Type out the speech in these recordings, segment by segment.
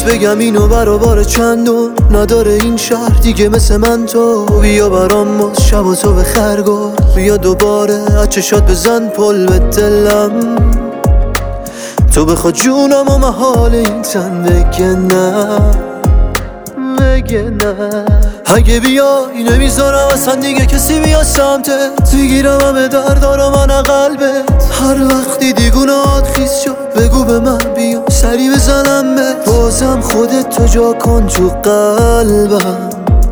بهت بگم اینو برابر چندون نداره این شهر دیگه مثل من تو. بیا برام ماز شب و تو به خرگار، بیا دوباره چشات بزن پل به دلم. تو بخوا جونم و محال این تن بگه نه، بگه نه. اگه بیای نمیذارم اصلا دیگه کسی بیا سمتت، میگیرم به در دارم من قلبت. هر وقتی دیگونات خیز شد بگو به من بیا سری بزنم بهت. بازم خودت تو جا کن تو قلبم،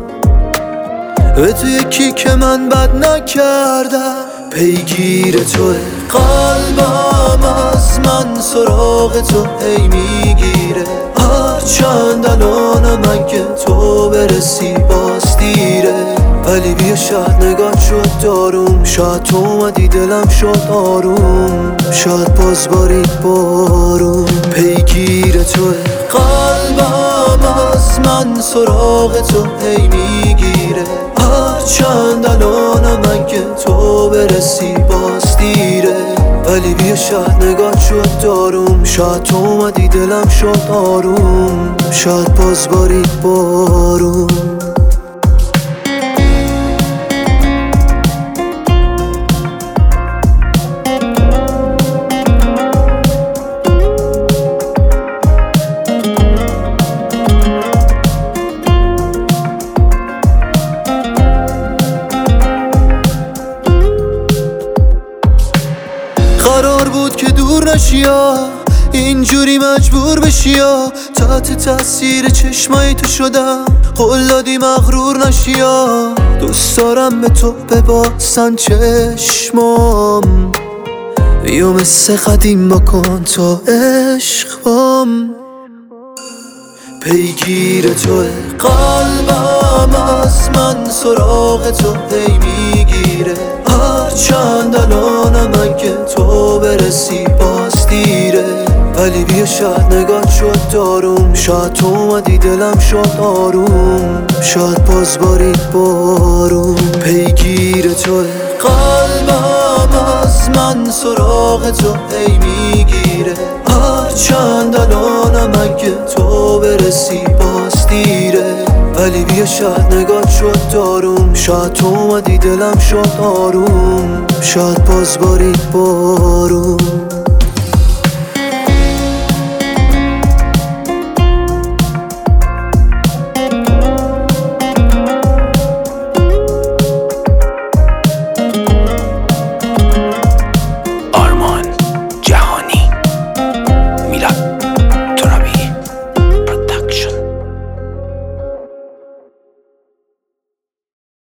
به تو یکی که من بد نکردم. پیگیر توه قلبم از من سراغ تو هی میگیره، هرچند الانم اگه تو برسی باز دیره. ولی بیا شاید نگاه شد داروم، شاید تو اومدی دلم شد آروم، شاید باز بارید بارون. پیگیر توه قلبم از من سراغ تو هی میگیره، هرچند الانم اگه تو برسی باز دیره. ولی بیا شاید نگاه شد داروم، شاید تو اومدی دلم شد آروم، شاید باز بارید بارون. قرار بود که دور نشیا، اینجوری مجبور بشیا. تحت تاثیر چشمای تو شدم، قول دادی مغرور نشیا. دوست دارم به تو بباسن چشمام، بیا مثل قدیم بکن تا عشق بام. پیگیر توه قلبم از من سراغ تو هی میگیره، هرچند الانم اگه تو برسی باز دیره. ولی بیا شاید نگاه شد داروم، شاید تو اومدی دلم شد آروم، شاید باز بارید بارون. پیگیر توه قلبم از من سراغ تو هی میگیره، هرچند الانم اگه تو برسی باز دیره. ولی بیا شاید نگاه شد داروم، شاید تو اومدی دلم شد آروم، شاید باز بارید بارون.